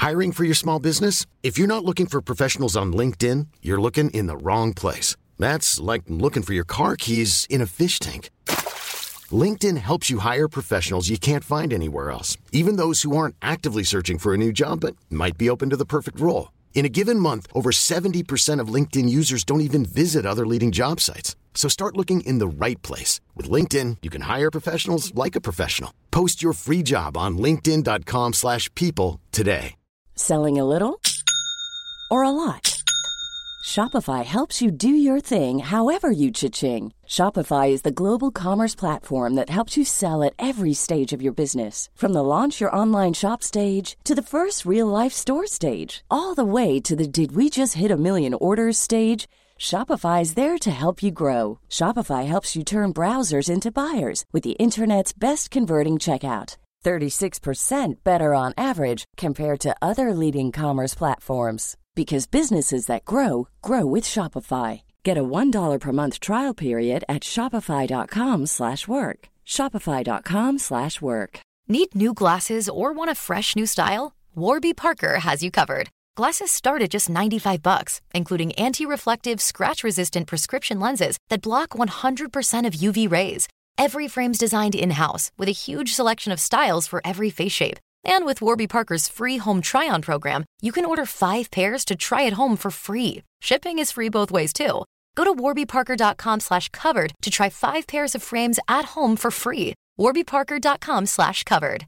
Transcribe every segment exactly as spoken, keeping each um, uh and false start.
Hiring for your small business? If you're not looking for professionals on LinkedIn, you're looking in the wrong place. That's like looking for your car keys in a fish tank. LinkedIn helps you hire professionals you can't find anywhere else, even those who aren't actively searching for a new job but might be open to the perfect role. In a given month, over seventy percent of LinkedIn users don't even visit other leading job sites. So start looking in the right place. With LinkedIn, you can hire professionals like a professional. Post your free job on linkedin.com slash people today. Selling a little or a lot? Shopify helps you do your thing however you cha-ching. Shopify is the global commerce platform that helps you sell at every stage of your business. From the launch your online shop stage to the first real-life store stage, all the way to the did we just hit a million orders stage. Shopify is there to help you grow. Shopify helps you turn browsers into buyers with the internet's best converting checkout. thirty-six percent better on average compared to other leading commerce platforms. Because businesses that grow, grow with Shopify. Get a one dollar per month trial period at shopify.com slash work. Shopify.com slash work. Need new glasses or want a fresh new style? Warby Parker has you covered. Glasses start at just ninety-five bucks, including anti-reflective, scratch-resistant prescription lenses that block one hundred percent of U V rays. Every frame's designed in-house with a huge selection of styles for every face shape. And with Warby Parker's free home try-on program, you can order five pairs to try at home for free. Shipping is free both ways, too. Go to warbyparker.com slash covered to try five pairs of frames at home for free. warbyparker.com slash covered.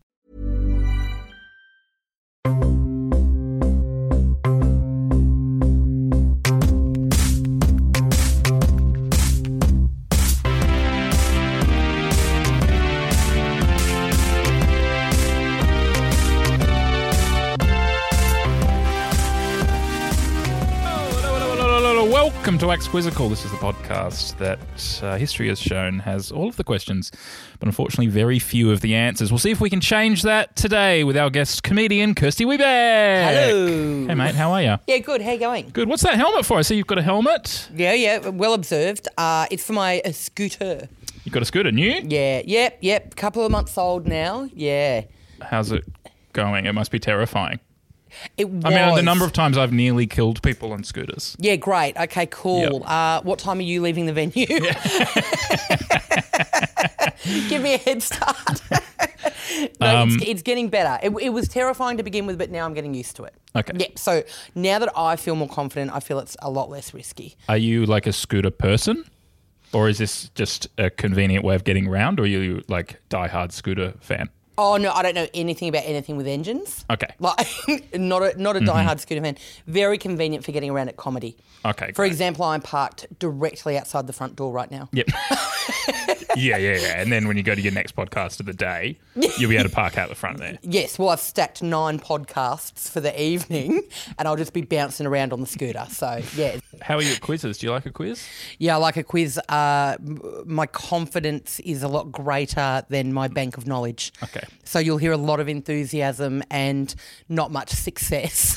Welcome to Wax Quizzical. This is the podcast that uh, history has shown has all of the questions, but unfortunately very few of the answers. We'll see if we can change that today with our guest comedian, Kirsty Wiebeck. Hello. Hey, mate, how are you? Yeah, good. How you going? Good. What's that helmet for? I see you've got a helmet. Yeah, yeah, well observed. Uh, it's for my uh, scooter. You've got a scooter, new? Yeah, yep, yep. Couple of months old now. Yeah. How's it going? It must be terrifying. It was. I mean, the number of times I've nearly killed people on scooters. Yeah, great. Okay, cool. Yep. Uh, what time are you leaving the venue? Yeah. Give me a head start. no, um, it's, it's getting better. It, it was terrifying to begin with, but now I'm getting used to it. Okay. Yep. So now that I feel more confident, I feel it's a lot less risky. Are you like a scooter person? Or is this just a convenient way of getting around? Or are you like diehard scooter fan? Oh, no, I don't know anything about anything with engines. Okay. Like, not a, not a Mm-hmm. diehard scooter fan. Very convenient for getting around at comedy. Okay, For great. example, I'm parked directly outside the front door right now. Yep. yeah, yeah, yeah. And then when you go to your next podcast of the day, you'll be able to park out the front there. Yes, well, I've stacked nine podcasts for the evening and I'll just be bouncing around on the scooter. So, yeah. How are you at quizzes? Do you like a quiz? Yeah, I like a quiz. Uh, m- my confidence is a lot greater than my bank of knowledge. Okay. So you'll hear a lot of enthusiasm and not much success.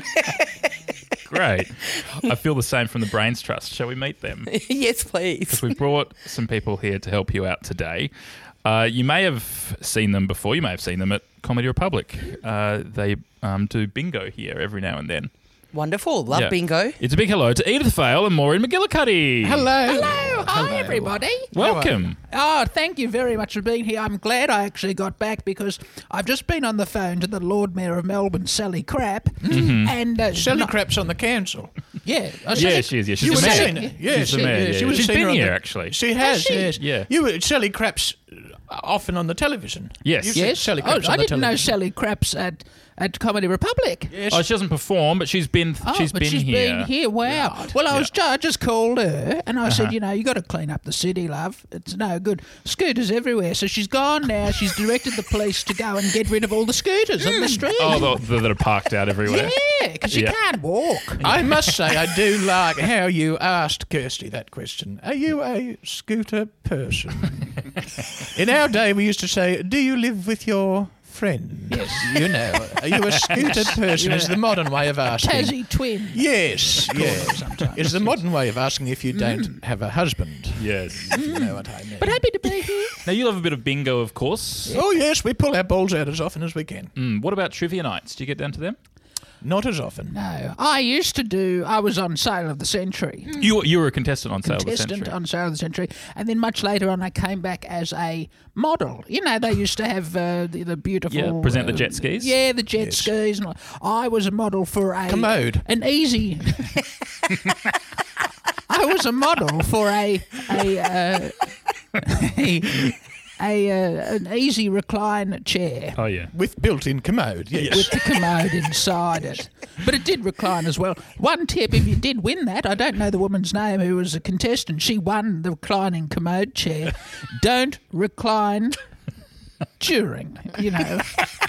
Great. I feel the same from the Brains Trust. Shall we meet them? Yes, please. Because we've brought some people here to help you out today. Uh, you may have seen them before. You may have seen them at Comedy Republic. Uh, they um, do bingo here every now and then. Wonderful. Love Yeah. bingo. It's a big hello to Edith Vale and Maureen McGillicuddy. Hello. Hello. Hi, everybody. Welcome. Oh, thank you very much for being here. I'm glad I actually got back because I've just been on the phone to the Lord Mayor of Melbourne, Sally Crapp. Mm-hmm. And uh, Sally not- Crapp's on the council. Yeah. Yeah, Uh, Sally- she is. Yeah, You she's would the have mayor. seen her. Yeah, She's the she- mayor, yeah, yeah. she would have She's seen been her on here, the- actually. She has, she? yes. Yeah. You were Sally Crapp's often on the television. Yes. You've seen Yes. Sally Oh, Crapp's I on the didn't know television. Sally Crapp's at, at Comedy Republic. Yes. Oh, she doesn't perform, but she's been Oh, she's but been she's here. been here. Wow. Right. Well, I Yeah. was ju- I just called her and I Uh-huh. said, you know, you got to clean up the city, love. It's no good. Scooters everywhere. So she's gone now. She's directed the police to go and get rid of all the scooters on the street. Oh, the, the, that are parked out everywhere. Yeah, because you Yeah. can't walk. I must say, I do like how you asked Kirsty that question. Are you a scooter person? In our day, we used to say, do you live with your friend? Yes. You know, are you a scooter person is the modern way of asking. Tassie twin. Yes, yes. It's the modern way of asking if you don't have a husband. Yes. If you know what I mean. But happy to be here. Now, you love a bit of bingo, of course. Oh, yes, we pull our balls out as often as we can. Mm, what about trivia nights? Do you get down to them? Not as often. No. I used to do, I was on Sale of the Century. You you were a contestant on Sale of the Contestant Century. on Sale of the Century. And then much later on, I came back as a model. You know, they used to have uh, the, the beautiful... Yeah, present the uh, jet skis. Yeah, the jet Yes. skis. And I was a model for a... Commode. An easy... I was a model for a... a, uh, a A uh, an easy recline chair Oh, yeah. With built-in commode, yes. with the commode inside it, but it did recline as well. One tip: if you did win that, I don't know the woman's name who was a contestant. She won the reclining commode chair. Don't recline during, you know.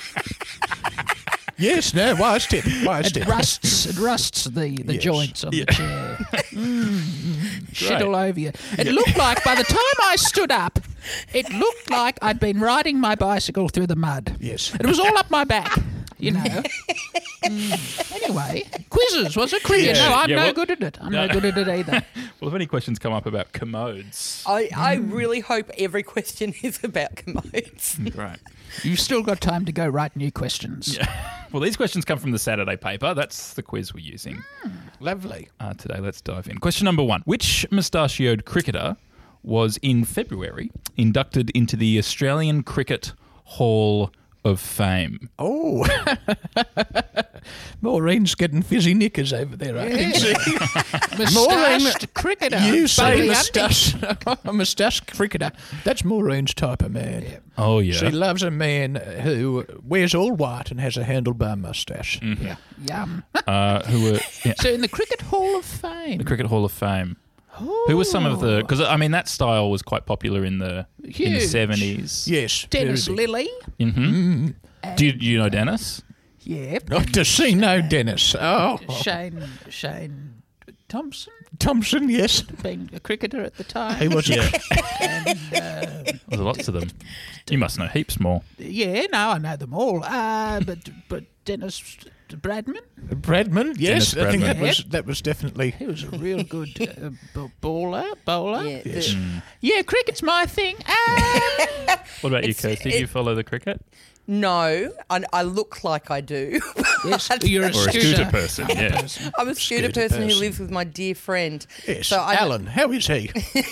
Yes, no, wise tip, wise It tip. rusts. It rusts the, the Yes. joints on the chair. Mm, shit Great. all over you. It looked like by the time I stood up, it looked like I'd been riding my bicycle through the mud. Yes. It was all up my back, you know. Mm. Anyway, quizzes, was it? Quiz. Yeah. No, I'm Yeah, no well- good at it. I'm No. no good at it either. Well, if any questions come up about commodes, I, I really hope every question is about commodes. great. You've still got time to go write new questions. Well, these questions come from the Saturday paper. That's the quiz we're using Lovely. uh, today. Let's dive in. Question number one. Which mustachioed cricketer was in February inducted into the Australian Cricket Hall of Fame? Oh. Maureen's getting fizzy knickers over there, I can see. Moustached cricketer. You say Bailey moustache, a moustache cricketer. That's Maureen's type of man. Oh, yeah. She loves a man who wears all white and has a handlebar moustache. Hunting. Yum. uh, who were yeah, So in the Cricket Hall of Fame. the Cricket Hall of Fame. Who were some of the... Because, I mean, that style was quite popular in the in the Huge. seventies. Yes. Dennis very big. Lilly. Mm-hmm. Do you, do you know Dennis? Yeah. Not to see no Dennis. Oh. Shane Shane Thompson, Thompson, yes. being a cricketer at the time. He was Yeah. And, uh, There's lots of them. You must know heaps more. yeah, no, I know them all. Uh, but but Dennis Bradman, Bradman, yes. Dennis I think Bradman. that was that was definitely he was a real good uh, b- baller. Bowler. Yeah, the- Yes. Yeah, cricket's my thing. Um, What about you, It's- Kirsty? Do you follow the cricket? No, I, I look like I do. yes, you're a Or a scooter. scooter person, yeah. I'm a scooter Scooter person, who person. lives with my dear friend. yes. So I, Alan, how is he?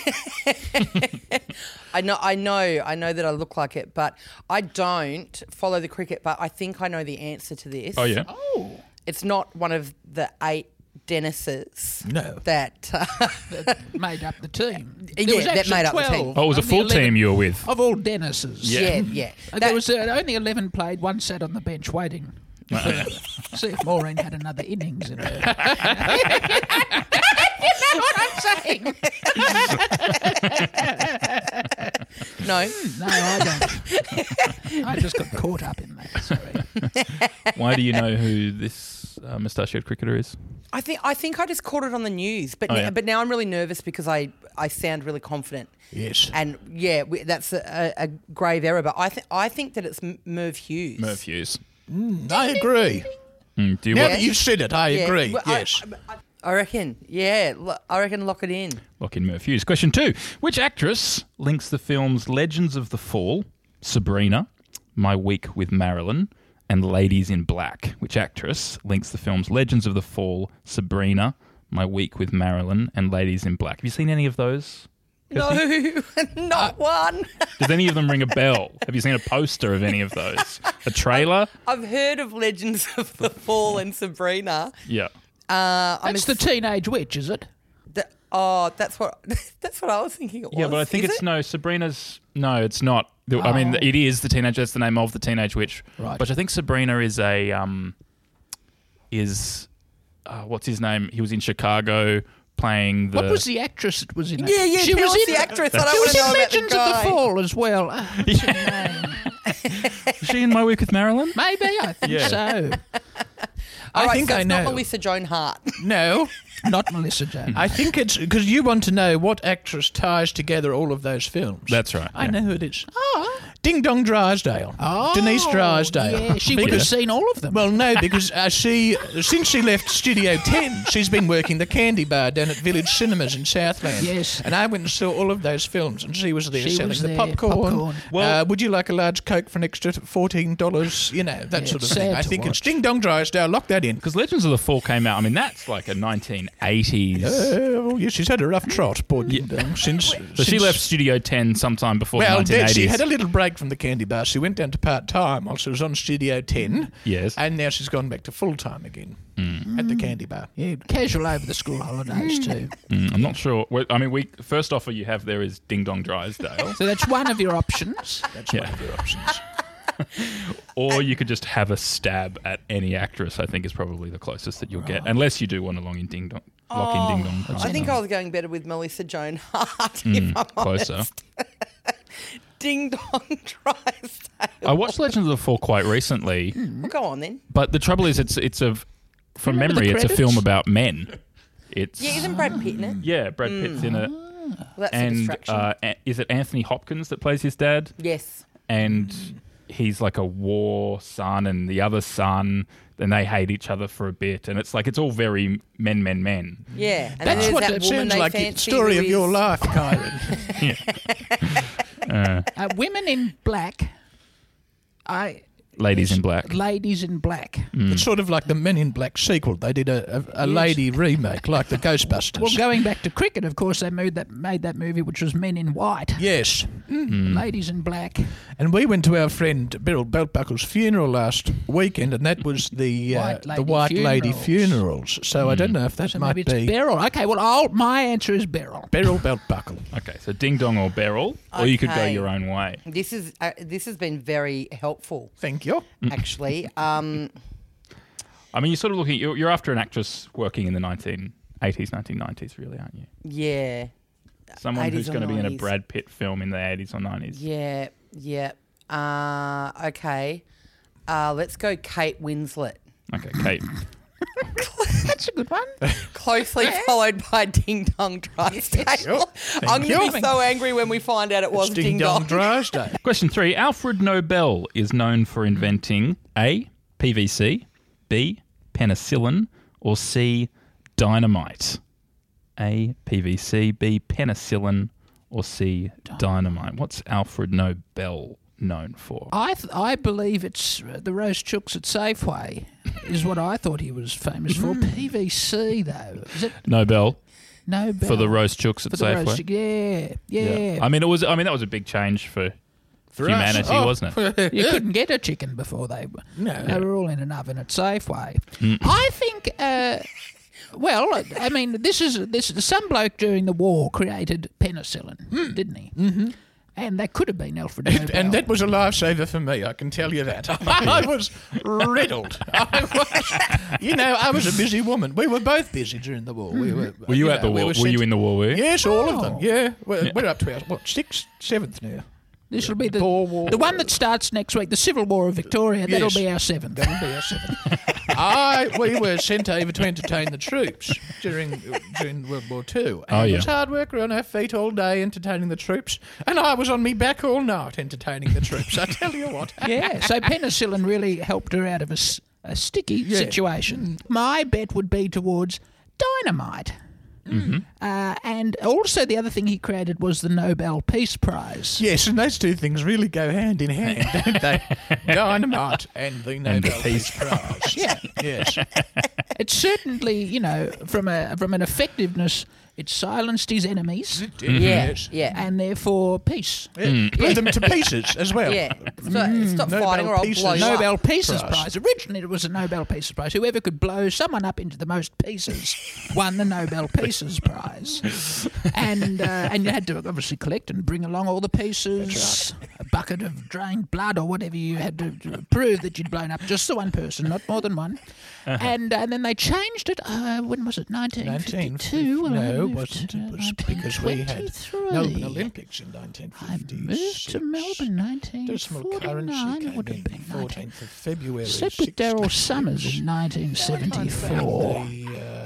I know, I know, I know that I look like it, but I don't follow the cricket. But I think I know the answer to this. Oh, yeah? Oh, It's not one of the eight Dennises. No. That. Uh, that made up the team. Yeah, There was that actually made up the team. twelve Oh, it was a of the full eleven team you were with. of all Dennises. yeah, yeah. Uh, That- there was uh, only eleven played. One sat on the bench waiting. See if Maureen had another innings in her. You know what I'm saying? no. No, I don't. I just got caught up in that. Sorry. Why do you know who this uh, mustachioed cricketer is? I think I think I just caught it on the news, but Oh, now, yeah. but now I'm really nervous because I, I sound really confident. Yes. And yeah, we, that's a, a, a grave error. But I think I think that it's M- Merv Hughes. Merv Hughes. I agree. Mm, do you Now watch, that you've said it, I Yeah, agree. well, I- yes. I, I reckon. Yeah, lo- I reckon lock it in. lock in Merv Hughes? Question two. Which actress links the films Legends of the Fall, Sabrina, My Week with Marilyn, and Ladies in Black? Which actress links the films Legends of the Fall, Sabrina, My Week with Marilyn, and Ladies in Black? Have you seen any of those? Kirsty? No, not one. Does any of them ring a bell? Have you seen a poster of any of those? A trailer? I've heard of Legends of the Fall and Sabrina. Yeah. Uh, I'm That's a- the teenage witch, is it? the- oh, that's what that's what I was thinking it was. Yeah, but I think Is it's it? no Sabrina's. No, it's not. The- I mean, Oh. it is the teenage. That's the name of the teenage witch. Right. But I think Sabrina is a um, is uh, what's his name? He was in Chicago playing the. What was the actress that was in it? Yeah, yeah. She tell was us in the actress. I don't She want was to know in about Legends the of the guy. Fall as well. Uh, what's her name? Was she in My Week with Marilyn? Maybe, I think Yeah. so. All I right, think so I it's know. not Melissa Joan Hart. No. Not Melissa Joan. I think it's because you want to know what actress ties together all of those films. That's right. I yeah. know who it is. Oh, Ding Dong Drysdale. Oh, Denise Drysdale. Yeah, she would have Because- seen all of them. Well, no, because uh, she, since she left Studio ten, she's been working the Candy Bar down at Village Cinemas in Southland. Yes. And I went and saw all of those films, and she was there She selling was the there, popcorn. popcorn. Well- uh, would you like a large Coke for an extra fourteen dollars? You know, that Yeah, sort of it's thing. sad I to think it's watch. Ding Dong Drysdale. Lock that in. Because Legends of the Fall came out. I mean, that's like a nineteen eighties. Uh, well, yes, she's had a rough trot, poor Ding Dong, since... So she left Studio ten sometime before Well, the nineteen eighties. she had a little break from the Candy Bar. She went down to part-time while she was on Studio ten. Yes. And now she's gone back to full-time again at the Candy Bar. Yeah, casual over the school holidays too. Mm, I'm not sure. Well, I mean, we first offer you have there is Ding Dong Drysdale, So that's one of your options. That's Yeah. one of your options. or you could just have a stab at any actress. I think is probably the closest that you'll get, unless you do want to long in Ding Dong, lock in Ding Dong. I Drysdale. think I was going better with Melissa Joan Hart, Mm, if I'm closer. honest. Ding Dong Drysdale. I watched Legends of the Fall quite recently, Well, go on then. but the trouble is, it's it's a from Remember the memory, it's a credits? film about men. It's Yeah, isn't Brad Pitt in it? yeah, Brad Pitt's in it, Well, that's a and distraction. uh, a- is it Anthony Hopkins that plays his dad? yes. And he's like a war son, and the other son, and they hate each other for a bit, and it's like it's all very men, men, men. Yeah. And then That's there's what that that woman sounds they like. The fancy story who of your is- life, Kyron. Uh, Women in Black. I Ladies in Black. Ladies in Black. It's sort of like the Men in Black sequel. They did a, a, a Yes. lady remake, like the Ghostbusters. Well, going back to cricket, of course, they made that made that movie, which was Men in White. yes. Ladies in Black. And we went to our friend Beryl Beltbuckle's funeral last weekend, and that was the uh, White the Lady White Lady Funerals. Funerals. So I don't know if that So might maybe it's be Beryl. Okay, well, I'll, my answer is Beryl. Beryl Beltbuckle. Okay, so Ding Dong or Beryl, or you could go Okay. your own way. This is uh, this has been very helpful, Thank you. actually. Um, I mean, you're sort of looking. You're, you're after an actress working in the nineteen eighties, nineteen nineties, really, aren't you? yeah, Someone who's eighties or going to be in a nineties. Brad Pitt film in the eighties or nineties. yeah, yeah. Uh, okay, uh, let's go Kate Winslet. Okay, Kate. That's a good one. Closely followed by Ding Dong Drysdale. I'm going to be you. so angry when we find out it was Ding Ding Dong Dong. Drysdale. Question three. Alfred Nobel is known for inventing A, P V C, B, penicillin, or C, dynamite. A, P V C, B, penicillin, or C, dynamite. What's Alfred Nobel known for? I th- I believe it's uh, the roast chooks at Safeway is what I thought he was famous for. P V C though, is it Nobel Nobel for the roast chooks at for the Safeway. roast? Yeah, yeah. I mean, it was. I mean, that was a big change for, For us. humanity, Oh. wasn't it? You couldn't get a chicken before they were. No. They were all in an oven at Safeway. I think. Uh, well, I mean, this is this. Some bloke during the war created penicillin, didn't he? Mm-hmm. And that could have been Alfred Nobel. And that was a lifesaver for me, I can tell you that. I was riddled. I was, you know, I was a busy woman. We were both busy during the war. We were, Were you at know, the we war? Were, sent- you in the war? Were you? Yes, all of them. Oh. Yeah. We're, we're up to our, what, sixth, seventh now. This will be the Boer War. the one that starts next week, the Civil War of Victoria. That'll Yes. be our seventh. That'll be our seventh. I, we were sent over to entertain the troops during during World War Two. And Oh, it yeah. was hard work. We were on our feet all day entertaining the troops. And I was on me back all night entertaining the troops. I tell you what. Yeah, so penicillin really helped her out of a, s- a sticky Yeah. situation. My bet would be towards dynamite. Uh, and also the other thing he created was the Nobel Peace Prize. Yes, and those two things really go hand in hand, don't they? Dynamite and the Nobel the Peace Prize. Yeah. Yes. It certainly, you know, from a from an effectiveness, it silenced his enemies Yeah, Yes. yeah, and therefore peace. Yeah. Blew them to pieces as well. yeah. So, stop Nobel fighting or I'll Peace blow you Nobel up. Peace Prize. Prize. Originally, it was a Nobel Peace Prize. Whoever could blow someone up into the most pieces won the Nobel Peace Prize. And uh, and you had to obviously collect and bring along all the pieces, a bucket of drained blood or whatever you had to, to prove that you'd blown up just the one person, not more than one. And uh, and then they changed it. Uh, when was it? nineteen fifty-two. Well, I No, it moved wasn't. to It was because we had nineteen Melbourne twenty-three. Olympics in nineteen I fifty-six. moved to Melbourne nineteen Decimal currency forty-nine. came It would have in been nineteen. fourteenth of February. Slept with Daryl sixty-six. Summers in nineteen seventy-four. The uh,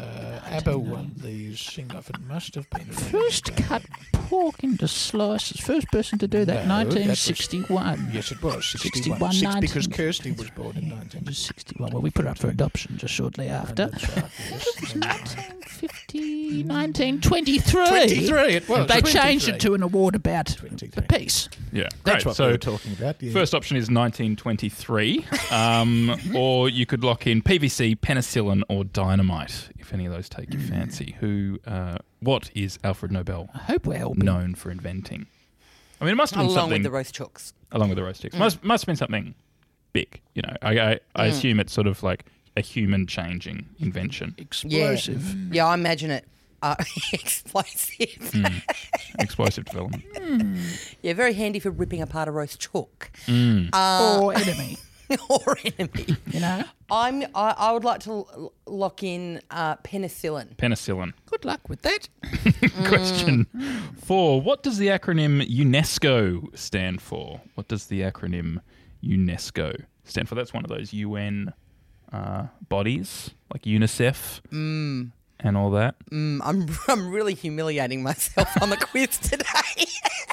Abba won these. Singleton must have been First cut pork into slices. First person to do that, No, that was- nineteen sixty-one. Yes, it was sixty-one. sixty-one, Six, because nineteen Kirsty was born in nineteen sixty-one. Well, we put her up for adoption just shortly after. That's right, yes. nineteen fifty, nineteen twenty-three. twenty-three, it was. They changed twenty-three. it to an award about the twenty-three. peace. Yeah, That's great. what so we were talking about. Yeah. first option is nineteen twenty-three, um, or you could lock in P V C, penicillin, or dynamite, if any of those take your fancy. Who, uh, what is Alfred Nobel I hope we're helping. known for inventing? I mean, it must have been Along something with the roast chooks. along with the roast chicks. Must must have been something big. You know, I I, I assume it's sort of like a human changing invention, Explosive. Yeah, I imagine it. Uh, explosive. explosive development. Yeah, very handy for ripping apart a roast chook Or enemy, or enemy. you know. I'm. I, I would like to l- lock in uh, penicillin. Penicillin. Good luck with that. Question four. What does the acronym UNESCO stand for? What does the acronym UNESCO stand for? That's one of those U N uh, bodies, like UNICEF Mm. and all that. Mm, I'm. I'm really humiliating myself on the quiz today.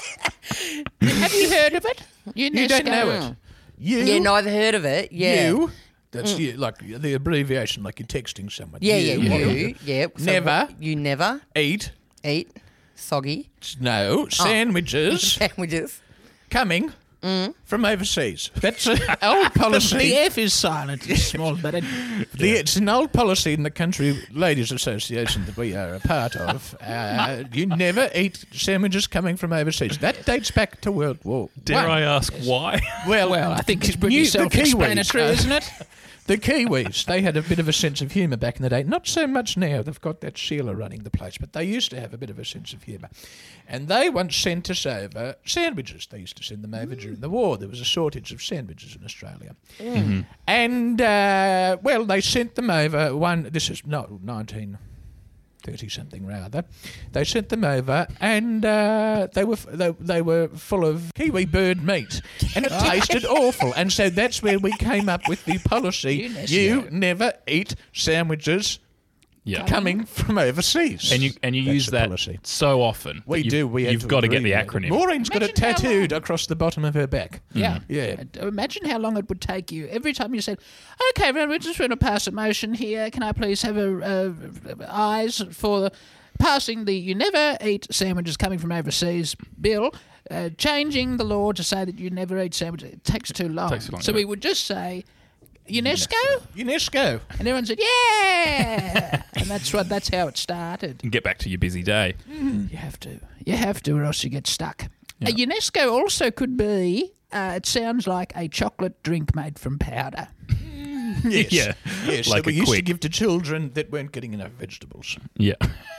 Have you heard of it? You don't know it. You? yeah, no, I've heard of it. Yeah. You? That's you, like the abbreviation, like you're texting someone. Yeah, you, yeah, you. Yeah. So Never. what- You never Eat. eat soggy No. Sandwiches sandwiches. coming Mm. from overseas. That's an old The policy. F is silent. It's small, but it, The, it's an old policy in the Country Ladies Association that we are a part of. Uh, you never eat sandwiches coming from overseas. That dates back to World War Dare One. I ask why? Well, well, I think it's pretty you- the self-explanatory, Kiwis, uh, isn't it? The Kiwis, they had a bit of a sense of humour back in the day. Not so much now. They've got that Sheila running the place, but they used to have a bit of a sense of humour. And they once sent us over sandwiches. They used to send them over during the war. There was a shortage of sandwiches in Australia. And, uh, well, they sent them over one... This is, no, nineteen thirty-something rather. They sent them over and uh, they were f- they, they were full of kiwi bird meat. And it tasted awful. And so that's where we came up with the policy, UNESCO. you never eat sandwiches Yeah. coming from overseas. And you and you That's use the that policy. so often. We that you've, do. We had you've to got to get the abbreviate it. acronym. Maureen's got it Imagine how tattooed across the bottom of her back. Yeah. Yeah. Uh, Imagine how long it would take you every time you said, "Okay, well, we're just going to pass a motion here. Can I please have a uh, eyes for the passing the you never eat sandwiches coming from overseas bill, uh, changing the law to say that you never eat sandwiches." It takes too long. Takes too long, so yeah. we would just say UNESCO, UNESCO. and everyone said, "Yeah," and that's what that's how it started. And get back to your busy day. You have to. You have to, or else you get stuck. A UNESCO also could be. Uh, it sounds like a chocolate drink made from powder. Yes. Yeah. Yes, Like that we a used to quick. give to children that weren't getting enough vegetables. Yeah.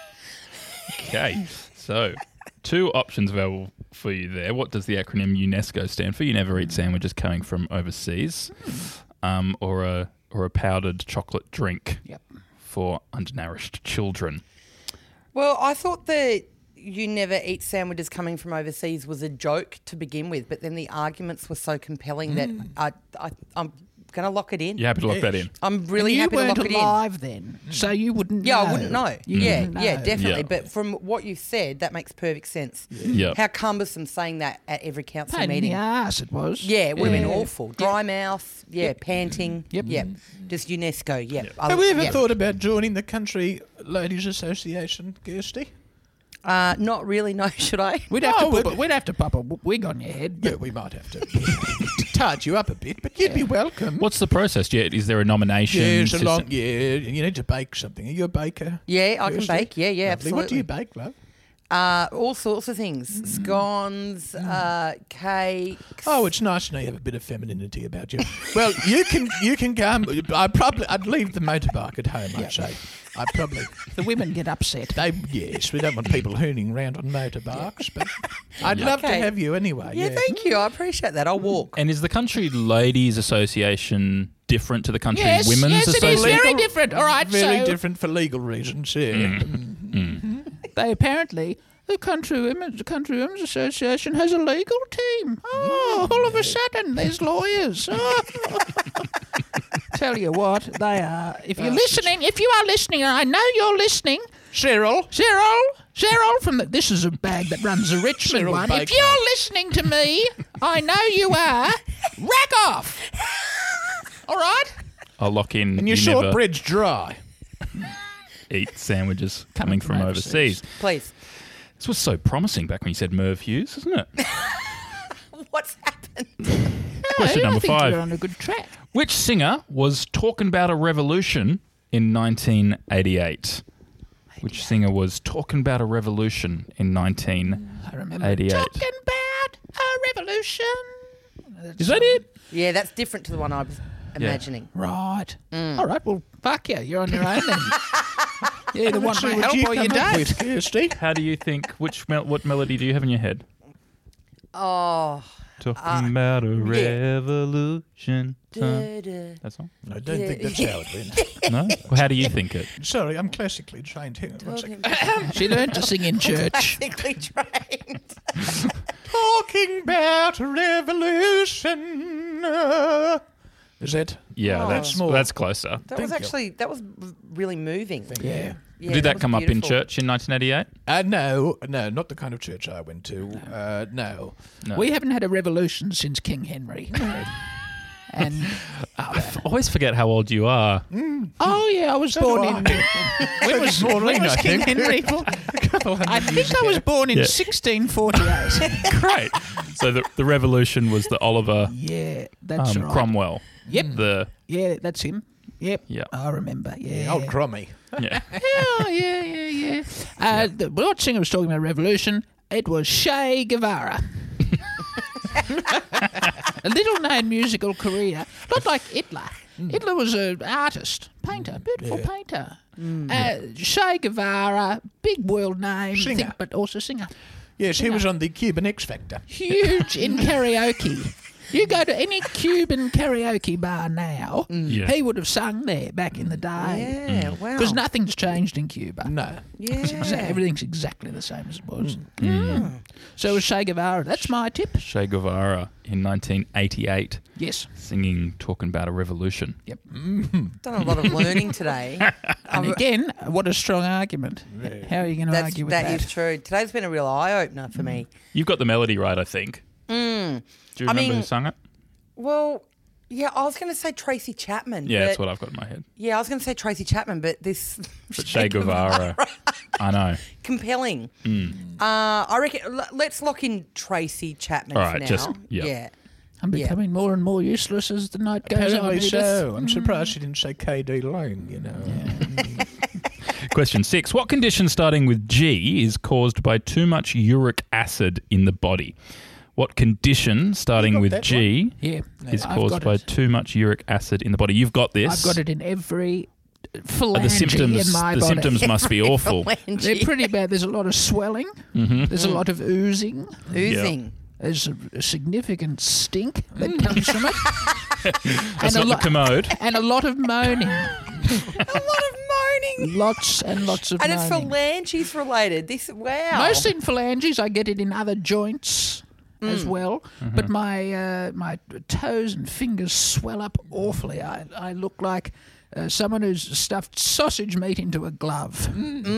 Okay. So, two options available for you there. What does the acronym UNESCO stand for? You never eat sandwiches coming from overseas, um, or a or a powdered chocolate drink Yep. for undernourished children. Well, I thought that you never eat sandwiches coming from overseas was a joke to begin with, but then the arguments were so compelling that I, I, I'm going to lock it in. You happy to lock that in? I'm really and you happy to weren't lock it in. alive then, so you wouldn't. Yeah, know. I wouldn't know. You yeah, wouldn't yeah, know. definitely. Yeah. But from what you said, that makes perfect sense. Yeah. How cumbersome saying that at every council Pain in meeting. the ass it was. Yeah, it would have been Yeah. awful. Dry mouth, yeah, panting. Yep. Yeah, just UNESCO, yeah. I- Have we ever yeah. thought about joining the Country Ladies Association, Kirsty? Uh, not really, no, should I? We'd have No, to put, we'd- we'd have to pop a w- wig on your head. Yeah, we might have to tart you up a bit, but you'd be welcome. What's the process? Yeah, is there a nomination? Yeah, it's a system? long, yeah, you need to bake something. Are you a baker? Yeah, I can Kirsty? bake. Yeah, yeah, Lovely. What do absolutely. you bake, love? Uh, all sorts of things. Scones, uh, cakes. Oh, it's nice to know you have a bit of femininity about you. Well, you can you can come. I probably I'd leave the motorbike at home. I'd say. I probably The women get upset. they yes. We don't want people hooning around on motorbikes, but I'd love to Okay. have you anyway. yeah, Yeah, thank you. I appreciate that. I'll walk. And is the Country Ladies Association different to the Country Yes, Women's yes, it is Association? very different. All right, Very so different for legal reasons. Yeah. they apparently the country women, the Country Women's Association has a legal team. Oh, all of a sudden there's lawyers. Oh. Tell you what, they are. If you're listening, if you are listening, and I know you're listening, Cyril. Cyril, Cyril from the. This is a bag that runs the Richmond Cyril one. Baker. If you're listening to me, I know you are. Rack off. All right. I'll lock in. And your you never shortbread's dry. eat sandwiches coming from, from overseas. overseas. Please. This was so promising back when you said Merv Hughes, isn't it? What's happened? Question I number think five. You're on a good track. Which singer was talking about a revolution in nineteen eighty-eight? Which singer was talking about a revolution in nineteen I remember eighty-eight? talking about a revolution. Is that it? Yeah, that's different to the one I was imagining. Right. Mm. All right. Well, fuck you. You're on your own then. You either want my What help you or you come up don't. with, Kirsty? How do you think? Which mel- what melody do you have in your head? Oh. Talking about a revolution. Huh? Da, da. That song? I don't think that's how it went. No. Well, how do you think it? Sorry, I'm classically trained. Hang on one second. She learned to sing in church. Classically trained. Talking about a revolution. uh, Is that? Yeah, Oh. that's More. that's closer. That Thank was you. actually that was really moving. Yeah. Yeah, Did that, was come up in beautiful. church in nineteen eighty-eight? Uh, no, no, not the kind of church I went to. Uh, no. No. We haven't had a revolution since King Henry. And I f- always forget how old you are. oh yeah, I was So born do in. I. When was, Maureen, when was I King think. Henry born? I think I was born in Yeah. sixteen forty-eight. Great. So the the revolution was the Oliver Yeah, that's um, right. Cromwell. Yep. The Yeah, that's him. Yep. Yeah. I remember. Yeah. Old Crommy. yeah. Oh, yeah, yeah, yeah. Uh, the, what singer was talking about revolution? It was Che Guevara. A little-known musical career, not like Hitler. Hitler was an artist, painter, beautiful painter. Uh, Che Guevara, big world name, Singer. think, but also singer. Yes, he was on the Cuban X Factor. Huge in karaoke. You go to any Cuban karaoke bar now, Yeah. he would have sung there back in the day. Yeah, wow. Because nothing's changed in Cuba. No. Yeah. It's exa- everything's exactly the same as it was. Mm. So it was Che Guevara. That's my tip. Che Guevara in nineteen eighty-eight Yes. singing talking about a revolution. Yep. Done a lot of learning today. And again, what a strong argument. How are you going to That's, argue with that that? is true. Today's been a real eye opener for me. You've got the melody right, I think. Mm. Do you I remember mean- who sung it? Well, yeah, I was going to say Tracy Chapman. Yeah, but, that's what I've got in my head. Yeah, I was going to say Tracy Chapman, but this But Che Guevara. I know. compelling. Mm. Uh, I reckon. l- Let's lock in Tracy Chapman All for right, now. just- yeah. yeah. I'm becoming more and more useless as the night goes on. Apparently Edith. so. I'm surprised she didn't say K D Lang, you know. Question six. What condition starting with G is caused by too much uric acid in the body? What condition starting got with that G Yeah. is I've caused got by it. too much uric acid in the body? You've got this. I've got it in every Uh, phalange the symptoms. in my The body. symptoms must be awful. They're pretty bad. There's a lot of swelling. Mm-hmm. There's a lot of oozing. Oozing. There's a, a significant stink that comes from it. That's a not lo- the commode. And a lot of moaning. A lot of moaning. Lots and lots of And it's moaning. phalanges related. This wow. Most in phalanges, I get it in other joints as Mm. well. But my uh, my toes and fingers swell up awfully. I, I look like uh, someone who's stuffed sausage meat into a glove.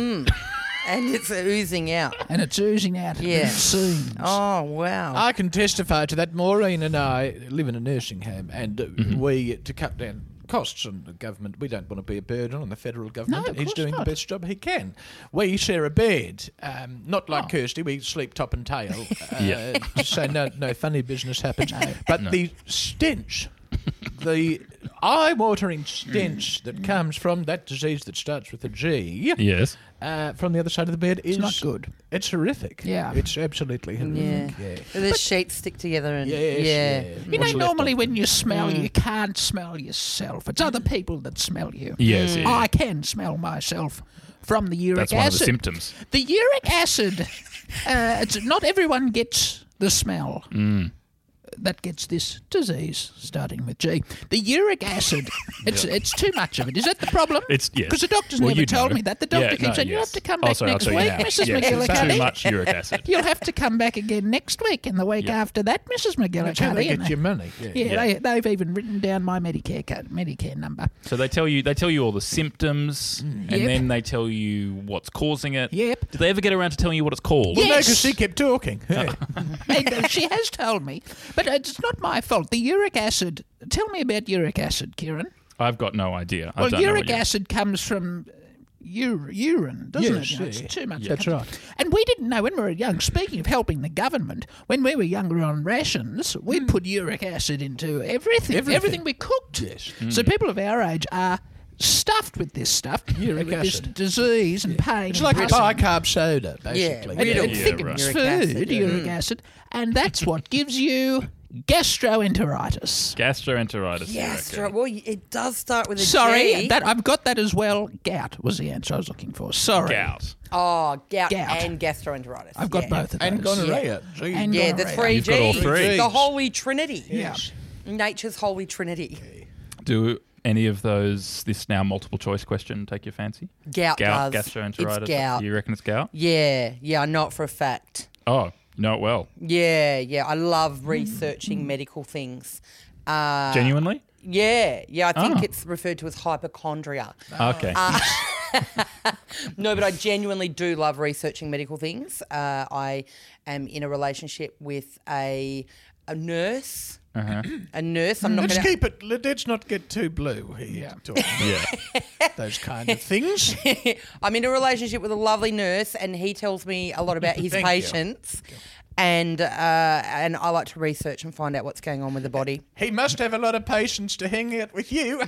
and it's oozing out. And it's oozing out at Yeah. the seams. Oh wow. I can testify to that. Maureen and I live in a nursing home, and uh, Mm-hmm. we, to cut down costs on the government, we don't want to be a burden on the federal government. No, of He's course doing not. the best job he can. We share a bed, um, not like Oh. Kirsty. We sleep top and tail, uh, Yeah. so no, no funny business happens. But the stench, the eye-watering stench that comes from that disease that starts with a G. Yes. Uh, from the other side of the bed is not good. It's horrific. Yeah. It's absolutely yeah. horrific. Yeah. The sheets stick together and Yes, yeah. yeah. You know, What's left normally of when you smell, you can't smell yourself. It's other people that smell you. Yes. Yeah. I can smell myself from the uric That's one of the acid. symptoms. The uric acid, uh, it's, not everyone gets the smell. Mm. that gets this disease, starting with G. The uric acid, it's it's too much of it. Is that the problem? It's yes. Because the doctor's Well, never you told know. me that. The doctor Yeah, keeps no, saying, you yes. have to come Oh, back sorry, I'll next tell you week, now. Missus Yes, it's McGillicuddy. too much uric acid. You'll have to come back again next week and the week Yeah. after that, Missus That's how McGillicuddy. they And get your money. Yeah. yeah, Yeah. They, they've even written down my Medicare card, Medicare number. So they tell you they tell you all the symptoms, and Yep. then they tell you what's causing it. Yep. Did they ever get around to telling you what it's called? Yeah. No, Yes. because she kept talking. Yeah. And, uh, she has told me, but it's not my fault. The uric acid. Tell me about uric acid, Kieran. I've got no idea. I Well, don't know uric what you- acid comes from ur- urine, doesn't Yes, it? You know, it's yeah. too much. That's right. And we didn't know when we were young. Speaking of helping the government, when we were younger on rations, we'd put uric acid into everything, everything, Everything. we cooked. Yes. So people of our age are stuffed with this stuff, Uric with this acid. disease and pain. It's and like passing. bicarb soda, basically. And Yeah, it yeah, thickens right. Uric food, acid, yeah. uric acid, and that's what gives you gastroenteritis. Gastroenteritis. Yes, you reckon? right. Well, it does start with a Sorry, G. that I've got that as well. Gout was the answer I was looking for. Sorry. Gout. Oh, gout, Gout. and gastroenteritis. I've got yeah. both of those. And gonorrhea. Gee. And Yeah, the gonorrhea. three You've got all Gs. three. The Holy Trinity. Yes. Nature's Holy Trinity. Do any of those, this now multiple choice question, take your fancy? Gout, Gout, does. gastroenteritis. It's gout. You reckon it's gout? Yeah, yeah, I know it for a fact. Oh, you know it well. Yeah, yeah, I love researching medical things. Uh, Genuinely? Yeah, yeah, I think Oh. it's referred to as hypochondria. Okay. No, but I genuinely do love researching medical things. Uh, I am in a relationship with a a nurse. Uh-huh. A nurse. I'm not Let's going keep it. let- Let's not get too blue here. talking yeah. about Those kind of things. to. I'm in a relationship with a lovely nurse, and he tells me a lot about his Thank you. patients. And uh, and I like to research and find out what's going on with the body. He must have a lot of patience to hang out with you.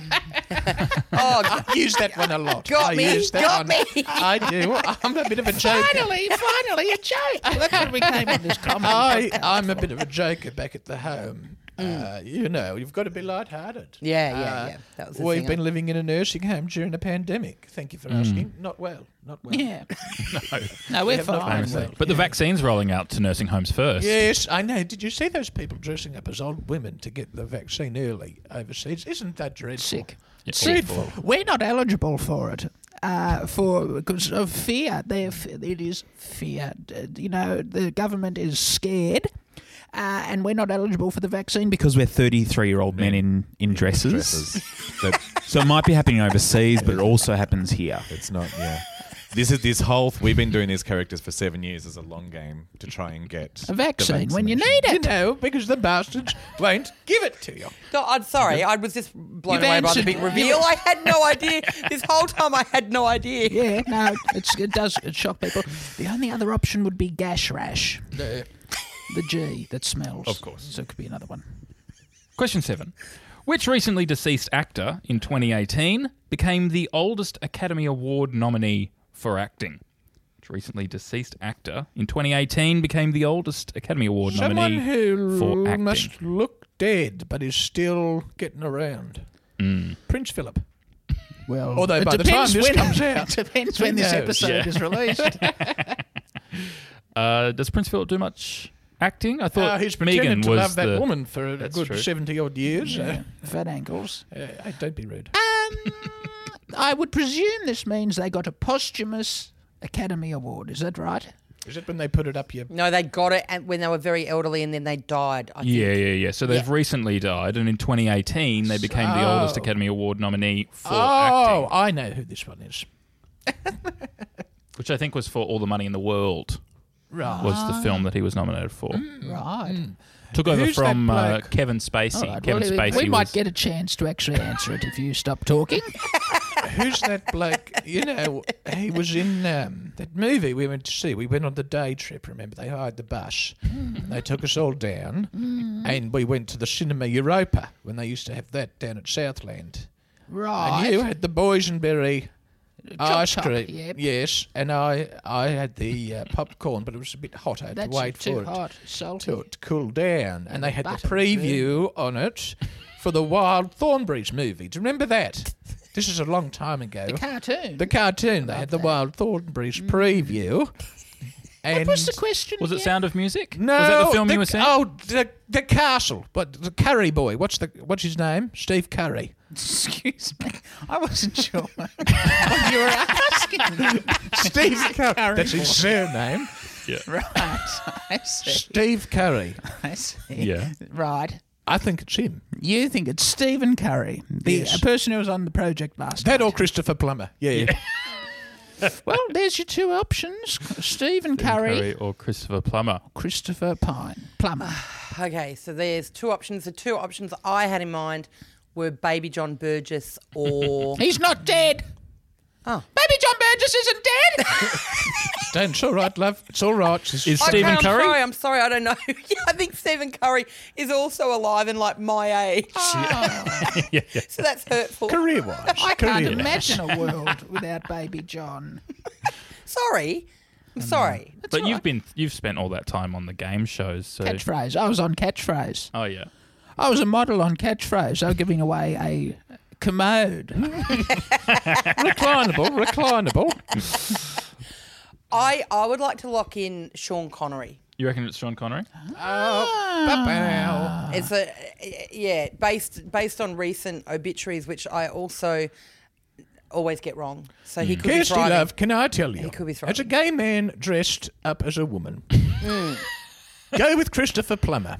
Oh, I use that one a lot. Got I me, use that got one. me. I do. I'm a bit of a joker. Finally, finally, a joke. That's what we came on this comedy. I, I'm a bit of a joker back at the home. Uh, you know, you've got to be lighthearted. Yeah, yeah, Uh, yeah. That was the We've thing. been living in a nursing home during a pandemic. Thank you for asking. Not well. Not well. Yeah. No, we're have not fine. been well. But the vaccine's rolling out to nursing homes first. Yes, I know. Did you see those people dressing up as old women to get the vaccine early overseas? Isn't that dreadful? Sick. Yeah, Dreadful. We're not eligible for it. Uh, for because of fear, They're, f- it is fear. Uh, You know, the government is scared, uh, and we're not eligible for the vaccine because Because we're thirty-three-year-old men in, in dresses. Dresses. That- So it might be happening overseas, but it also happens here. it's not. Yeah. This is this whole. We've been doing these characters for seven years as a long game to try and get a vaccine the when you vaccination. need You it. know, because the bastards won't give it to you. No, I'm sorry. I was just blown You've away by the answered- big reveal. I had no idea. This whole time I had no idea. Yeah, no, it's, it does it shock people. The only other option would be gash rash, the G that smells. Of course. So it could be another one. Question seven. Which recently deceased actor in twenty eighteen became the oldest Academy Award nominee for acting? Which recently deceased actor in twenty eighteen became the oldest Academy Award Someone nominee who for acting. must look dead but is still getting around. Prince Philip. Well, Although it by the depends time this when, comes out, it depends who when this knows? episode Yeah. is released. Uh, does Prince Philip do much acting? I Uh, thought he's Megan pretended to was love that the... woman for a That's good true. seventy odd years. Yeah, fat ankles. Uh, uh, don't be rude. Um, I would presume this means they got a posthumous Academy Award. Is that right? Is it when they put it up your... No, they got it and when they were very elderly and then they died. I think. Yeah, yeah, yeah. So they've Yeah. recently died, and in twenty eighteen they became the oldest So- Academy Award nominee for Oh, acting, I know who this one is. which I think was for All the Money in the World. Right. Was the film that he was nominated for? Right. Took over Who's that from uh, bloke? Kevin Spacey. All right, Kevin well, we- Spacey we was. might get a chance to actually answer it if you stop talking. Who's that bloke? You know, he was in um, that movie we went to see. We went on the day trip, remember? They hired the bus. They took us all down, and we went to the Cinema Europa when they used to have that down at Southland. Right. And you had the boysenberry ice chop, cream. yep. Yes, and I I had the uh, popcorn, but it was a bit hot. I had That's to wait too for hot, it salty. to, to cool down. And they had the butter, preview on it for the Wild Thornberrys movie. Do you remember that? This is a long time ago. The cartoon. The cartoon. They had the Wild Thornberrys preview. And What was the question? Was it again? Sound of Music? No, Was that the film you were saying? Oh, the the castle. But the Curry boy. What's the what's his name? Steve Curry. Excuse me. I wasn't sure what you were asking. Steve Curry. That's his surname. Right. I see. Steve Curry. I see. Yeah. Right. I think it's him. You think it's Stephen Curry, the Yes. a person who was on the project last That night. or Christopher Plummer. Yeah. Well, there's your two options: Stephen Curry, Curry or Christopher Plummer. Christopher Pine, Plummer. Okay, so there's two options. The two options I had in mind were Baby John Burgess or... He's not dead. Oh. Baby John Burgess isn't dead. Don't, it's all right, love. It's all right. It's- Is Okay, Stephen I'm Curry? sorry, I'm sorry, I don't know. Yeah, I think Stephen Curry is also alive and like my age. yeah, yeah. So that's hurtful. career-wise. I can't career. imagine a world without Baby John. Sorry. I'm sorry. But you've been you've spent all that time on the game shows, so Catchphrase. I was on Catchphrase. oh yeah. I was a model on Catchphrase. They were giving away a commode. Reclinable, reclinable. I, I would like to lock in Sean Connery. You reckon it's Sean Connery? Oh, ba-bow. It's a yeah, based based on recent obituaries, which I also always get wrong. So he could be Kirsty, thriving. love, can I tell you? He could be as a thriving. gay man dressed up as a woman, go with Christopher Plummer.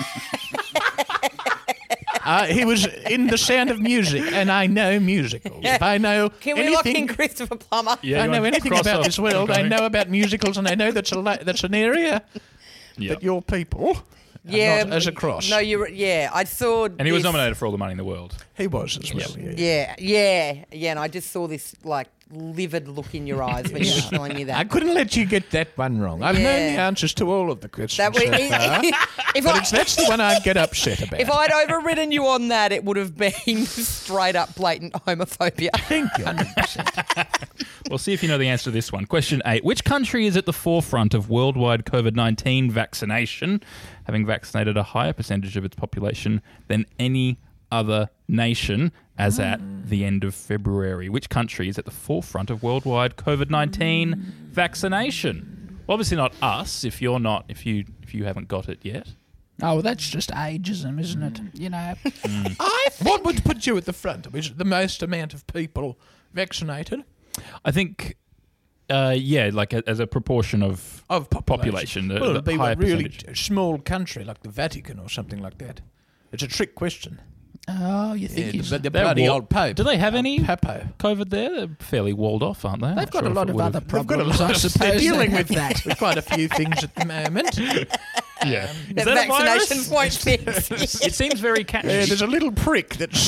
Uh, he was in The Sound of Music, and I know musicals. If I know Can we anything, lock in Christopher Plummer? Yeah, I you know want to anything cross about off this world. Sean I Connery? know about musicals, and I know that's a la- that's an area Yeah. that your people, Yeah, are not as a cross. No, you're yeah. I saw. And he was this- nominated for All the Money in the World. he was as well. Yeah. Yeah, yeah, yeah. And I just saw this like livid look in your eyes when you were telling me I that. couldn't let you get that one wrong. I've known Yeah. the answers to all of the questions That so was, far, if but I, it's, that's the one I'd get upset about. if I'd overridden you on that, it would have been straight up blatant homophobia. Thank you. We'll see if you know the answer to this one. Question eight. Which country is at the forefront of worldwide COVID nineteen vaccination, having vaccinated a higher percentage of its population than any other nation as at the end of February? Which country is at the forefront of worldwide COVID nineteen vaccination? Well, obviously not us, if you're not, if you if you haven't got it yet. Oh, well, that's just ageism, isn't it? You know. I what would put you at the front? Is it the most amount of people vaccinated? I think, uh, yeah, like a, as a proportion of Of population. population, the- well, it'd the be higher a really percentage. small country like the Vatican or something like that. It's a trick question. Oh, you think Yeah, he's... the, the They're bloody wa- old Pope. Do they have Old any Papo. COVID there? They're fairly walled off, aren't they? They've Not got sure a if lot it of would other have- They've got a problems, lot I of, suppose. they're dealing they with have that. With quite a few things at the moment. Yeah. Is That that a virus? vaccinations won't fix. It seems very catchy. Yeah, there's a little prick that's.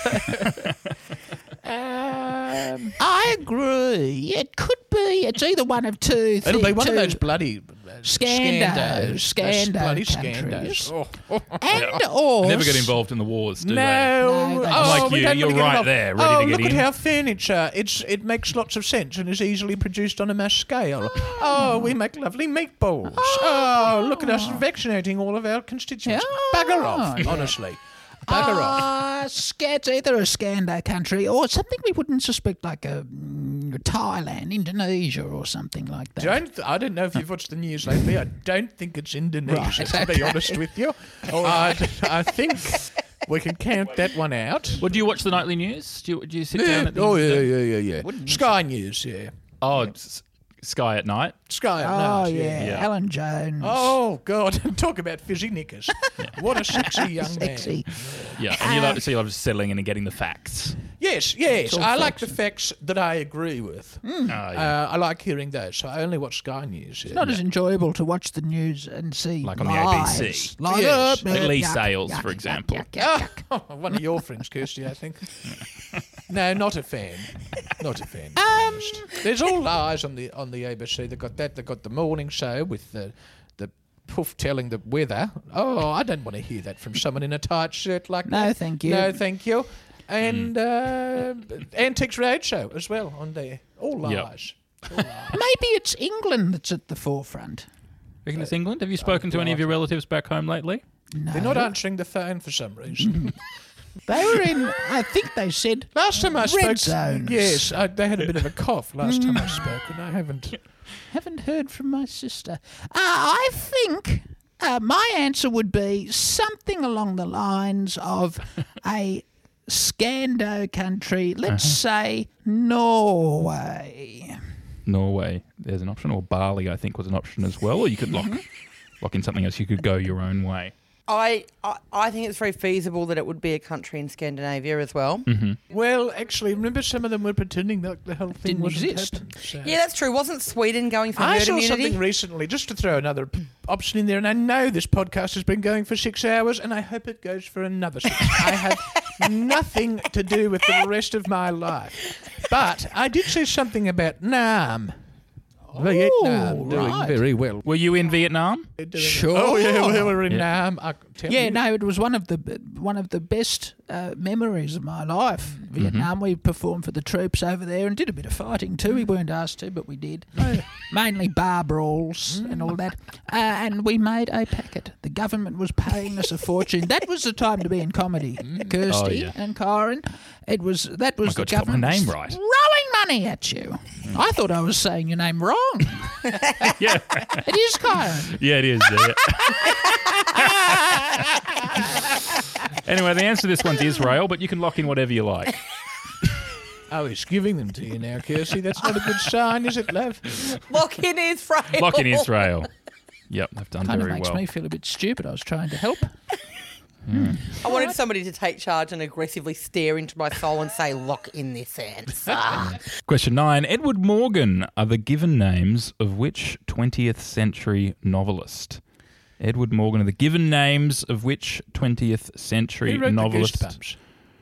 um, I agree. It could be. It's either one of two. it'll be one two, of those bloody uh, Scandos, Those Scando bloody countries. scandos. Oh. and or Never get involved in the wars, do No, No, they oh, don't. Like we you, don't you're wanna get right involved. there, ready oh, to get look in. at our furniture. It's it makes lots of sense and is easily produced on a mass scale. Oh, we make lovely meatballs. Oh, look at us vaccinating all of our constituents. Yeah. Bugger off, Yeah. honestly. Bugger off. Ah, sca- it's either a Scando country or something we wouldn't suspect, like a mm, Thailand, Indonesia, or something like that. Don't I don't know if you've watched the news lately. I don't think it's Indonesia, Right, to be honest with you. I, I think we can count that one out. Well, do you watch the nightly news? Do you, do you sit down Yeah. at the Oh yeah, yeah, yeah, yeah. Wouldn't Sky News, yeah. Oh, it's Sky at night. Sky at Oh, night, yeah. Yeah. Alan Jones. Oh God! Talk about fizzy knickers. What a sexy young Sexy. man. Yeah, and you love, so you love settling in and getting the facts. Yes, yes. all I like facts. the facts that I agree with. Oh, yeah. Uh, I like hearing those. So I only watch Sky News. Yeah. It's not as enjoyable to watch the news and see Like on the lies. A B C. Like, Yes. uh, Like Lee yuck, Sales, yuck, for yuck, example. yuck, yuck, yuck. Oh, one of your friends, Kirsty, I think. No, not a fan. Not a fan. to be honest. There's all lies on the on the A B C. They've got that. They've got the morning show with the the poof telling the weather. Oh, I don't want to hear that from someone in a tight shirt like No, that. thank you. No, thank you. And uh, Antiques Roadshow as well on there. All Yep. lies. Maybe it's England that's at the forefront. Reckon it's England? Have you spoken to any of your relatives back home lately? No. They're not answering the phone for some reason. They were in, I think they said, Last time I red spoke, zones. yes, I, they had a bit of a cough last time I spoke, and I haven't. Haven't heard from my sister. Uh, I think uh, my answer would be something along the lines of a Scando country, let's say Norway. Norway, there's an option, or Bali, I think, was an option as well. Or you could lock lock in something else. You could go your own way. I, I I think it's very feasible that it would be a country in Scandinavia as well. Well, actually, remember some of them were pretending that the whole thing Didn't wasn't exist. happening, so- Yeah, that's true. Wasn't Sweden going for I herd saw immunity? something recently, just to throw another p- option in there, and I know this podcast has been going for six hours, and I hope it goes for another six. I have nothing to do with the rest of my life. But I did see something about Nam. Vietnam doing right. very well. Were you in Vietnam? Sure. Oh, yeah, we were in Yeah. Nam. I can tell Yeah, you. no, it was one of the one of the best uh, memories of my life. Vietnam, we performed for the troops over there and did a bit of fighting too. We weren't asked to, but we did. Mainly bar brawls and all that. Uh, and we made a packet. The government was paying us a fortune. That was the time to be in comedy, Kirsty Oh, yeah. and Kyron. It was that was Oh my the God, you got my government name right. throwing money at you. I thought I was saying your name wrong. Yeah, It is Kyron. yeah, it is. Yeah. Anyway, the answer to this one's Israel, but you can lock in whatever you like. Oh, he's giving them to you now, Kirsty. That's not a good sign, is it, love? Lock in Israel. Lock in Israel. Yep, they've done Kind of very makes well. me feel a bit stupid. I was trying to help. I wanted somebody to take charge and aggressively stare into my soul and say, lock in this answer. Question nine. Edward Morgan are the given names of which twentieth century novelist? Edward Morgan are the given names of which twentieth century Who wrote novelist? the Goosebumps?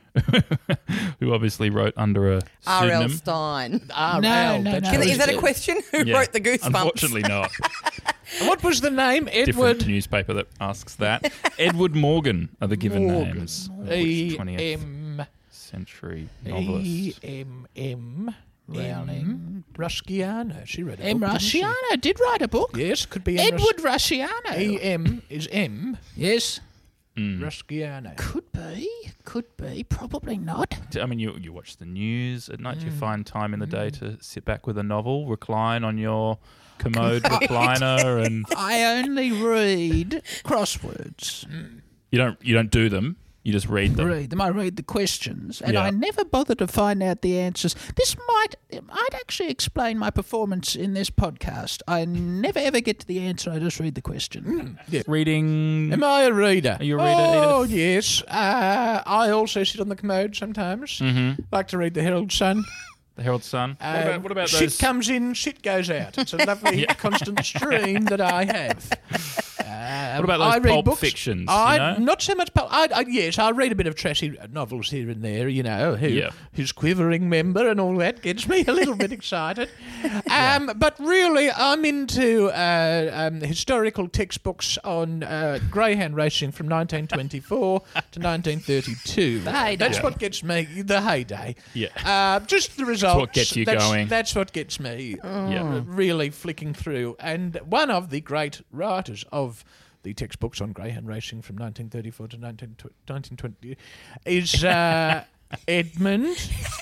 Who obviously wrote under a R L pseudonym. Stein. R L, No, no, that's no. Can- what Is that a it question? Who Yeah, wrote the Goosebumps? Unfortunately not. What was the name? Different Edward newspaper that asks that. Edward Morgan are the given Morgan. names of E which twentieth M century E novelist. M M Rowling. Rusciano. She read a M. book, didn't she? Rusciano did write a book. Yes, could be M. Edward Rusciano. E M is M. Yes. Rusciano. Could be. Could be. Probably not. I mean, you you watch the news at night. Do you Mm. find time in the day to sit back with a novel, recline on your commode recliner, and I only read crosswords. you don't you don't do them. You just read them. Read them. I read the questions, and Yeah. I never bother to find out the answers. This might it might actually explain my performance in this podcast. I never ever get to the answer. I just read the question. Reading. Am I a reader? Are you a reader, Oh, Edith? yes. Uh, I also sit on the commode sometimes. Mm-hmm. Like to read the Herald Sun. The Herald Sun. Uh, what about, what about shit those? comes in, shit goes out. It's a lovely constant stream that I have. Uh, What about those I read pulp books. fictions, you I know? not so much pulp. I, I, yes, I read a bit of trashy novels here and there. You know, who, Yeah. who's quivering member and all that gets me a little bit excited. Um, but really, I'm into uh, um, historical textbooks on uh, greyhound racing from nineteen twenty-four to nineteen thirty-two. The heyday. That's what gets me. The heyday. Yeah. Uh, just the results. what gets you that's, going. That's what gets me Yeah. really flicking through. And one of the great writers of the textbooks on greyhound racing from nineteen thirty-four to nineteen twenty is uh, Edmund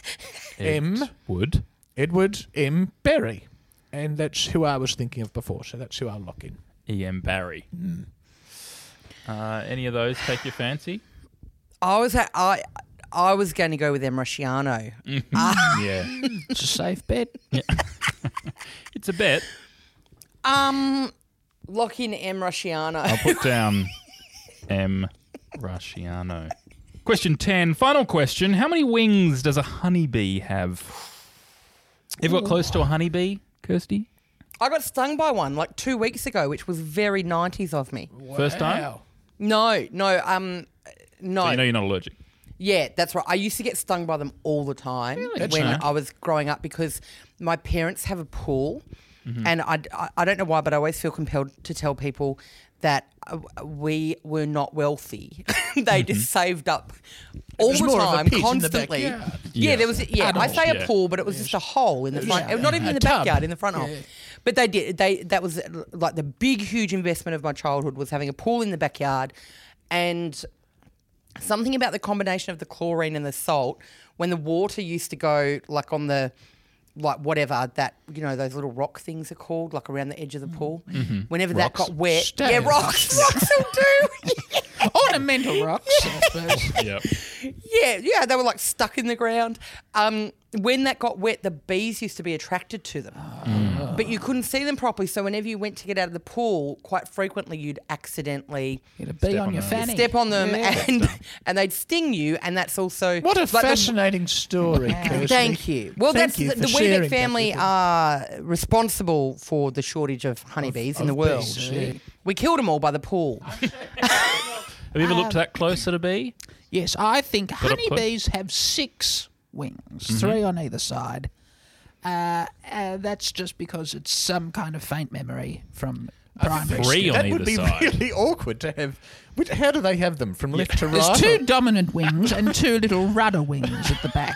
M. Wood. Edward M. Berry. And that's who I was thinking of before, so that's who I'll lock in. E. M. Barry. Uh, any of those take your fancy? I was at, I I was going to go with M. Rusciano. Yeah. It's a safe bet. It's a bet. Um, lock in M. Rusciano. I'll put down M. Rusciano. Question ten. Final question. How many wings does a honeybee have? Ever got close to a honeybee, Kirsty? I got stung by one like two weeks ago, which was very nineties of me. First time? Wow. No, no, um, no. So you know you're not allergic. Yeah, that's right. I used to get stung by them all the time That's when right. I was growing up because my parents have a pool, Mm-hmm. and I, I, I don't know why, but I always feel compelled to tell people that uh, we were not wealthy. They just saved up all was the more of a time, pit in the constantly. backyard. Yeah, Yeah. there was. Yeah, I Adult, say yeah. a pool, but it was just a hole in the front. Yeah. Not even A in the tub. backyard, in the front hole. Yeah. But they did. They that was uh, like the big, huge investment of my childhood was having a pool in the backyard, and something about the combination of the chlorine and the salt, when the water used to go like on the, like whatever that, you know, those little rock things are called, like around the edge of the pool. Mm-hmm. Whenever Rocks? that got wet. Stones. Yeah, rocks. Rocks will do. Yeah. Ornamental rocks, I suppose. Yep. Yeah, yeah, they were like stuck in the ground. Um, when that got wet, the bees used to be attracted to them. Mm. But you couldn't see them properly, so whenever you went to get out of the pool, quite frequently you'd accidentally Get a bee Step on, on your them. fanny. step on them Yeah. and and they'd sting you, and that's also What a like the- fascinating story, Kirsty. Thank you. Well, Thank that's you the, for the sharing Weebeck that family with us. are responsible for the shortage of honeybees in the of world. bees, yeah. We killed them all by the pool. Have you ever looked that close at a bee? Yes, I think Got a put- honeybees have six wings, three on either side. Uh, uh, that's just because it's some kind of faint memory from primary Three school. on That either would be side. really awkward to have. Which, how do they have them? From left to right? There's two dominant wings and two little rudder wings at the back.